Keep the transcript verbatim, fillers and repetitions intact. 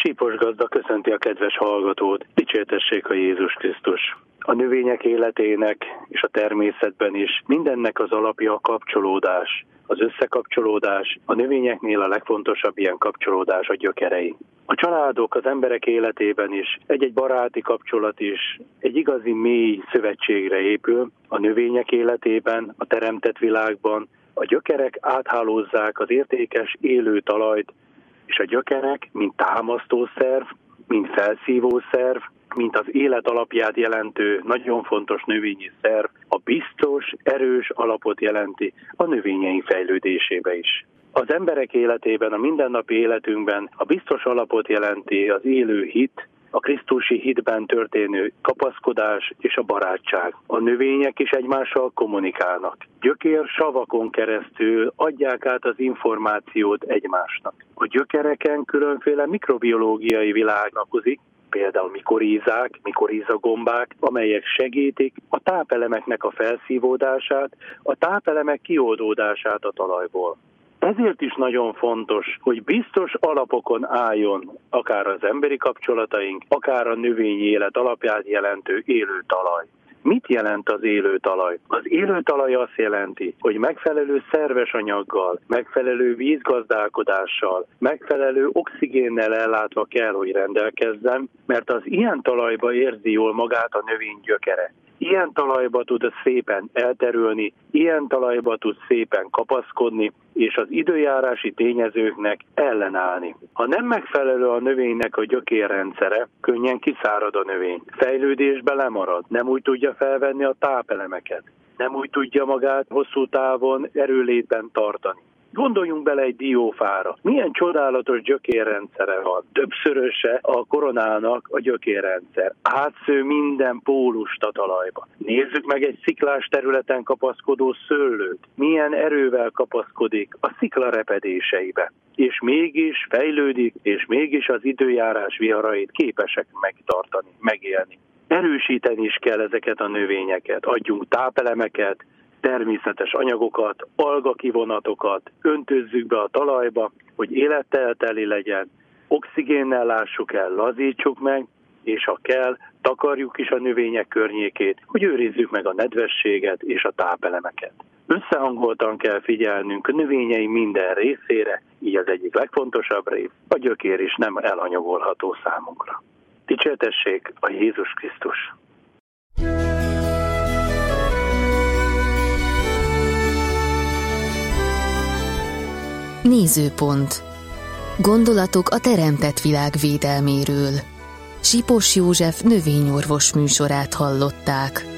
Sípos gazda köszönti a kedves hallgatót, dicsértessék a Jézus Krisztus. A növények életének és a természetben is mindennek az alapja a kapcsolódás, az összekapcsolódás. A növényeknél a legfontosabb ilyen kapcsolódás a gyökerei. A családok, az emberek életében is egy-egy baráti kapcsolat is egy igazi mély szövetségre épül. A növények életében, a teremtett világban a gyökerek áthálózzák az értékes élő talajt, és a gyökerek, mint támasztószerv, mint felszívószerv, mint az élet alapját jelentő, nagyon fontos növényi szerv, a biztos, erős alapot jelenti a növényeink fejlődésébe is. Az emberek életében, a mindennapi életünkben a biztos alapot jelenti az élő hit, a krisztusi hitben történő kapaszkodás és a barátság. A növények is egymással kommunikálnak. Gyökér savakon keresztül adják át az információt egymásnak. A gyökereken különféle mikrobiológiai világ lakozik, például mikorízák, mikorízagombák, amelyek segítik a tápelemeknek a felszívódását, a tápelemek kioldódását a talajból. Ezért is nagyon fontos, hogy biztos alapokon álljon akár az emberi kapcsolataink, akár a növényi élet alapját jelentő élő talaj. Mit jelent az élő talaj? Az élő talaj azt jelenti, hogy megfelelő szerves anyaggal, megfelelő vízgazdálkodással, megfelelő oxigénnel ellátva kell, hogy rendelkezzem, mert az ilyen talajba érzi jól magát a növény gyökere. Ilyen talajba tud szépen elterülni, ilyen talajba tud szépen kapaszkodni, és az időjárási tényezőknek ellenállni. Ha nem megfelelő a növénynek a gyökérrendszere, könnyen kiszárad a növény. Fejlődésbe lemarad, nem úgy tudja felvenni a tápelemeket, nem úgy tudja magát hosszú távon erőlétben tartani. Gondoljunk bele egy diófára. Milyen csodálatos gyökérrendszere van. Többszöröse a koronának a gyökérrendszer. Átsző minden pólust a talajba. Nézzük meg egy sziklás területen kapaszkodó szőlőt. Milyen erővel kapaszkodik a szikla repedéseibe. És mégis fejlődik, és mégis az időjárás viharait képesek megtartani, megélni. Erősíteni is kell ezeket a növényeket. Adjunk tápelemeket, természetes anyagokat, algakivonatokat, öntözzük be a talajba, hogy élettel teli legyen, oxigénnel lássuk el, lazítsuk meg, és ha kell, takarjuk is a növények környékét, hogy őrizzük meg a nedvességet és a tápelemeket. Összehangoltan kell figyelnünk a növényei minden részére, így az egyik legfontosabb rész, a gyökér is nem elhanyagolható számunkra. Dicsértessék a Jézus Krisztus! Nézőpont. Gondolatok a teremtett világ védelméről. Sipos József növényorvos műsorát hallották.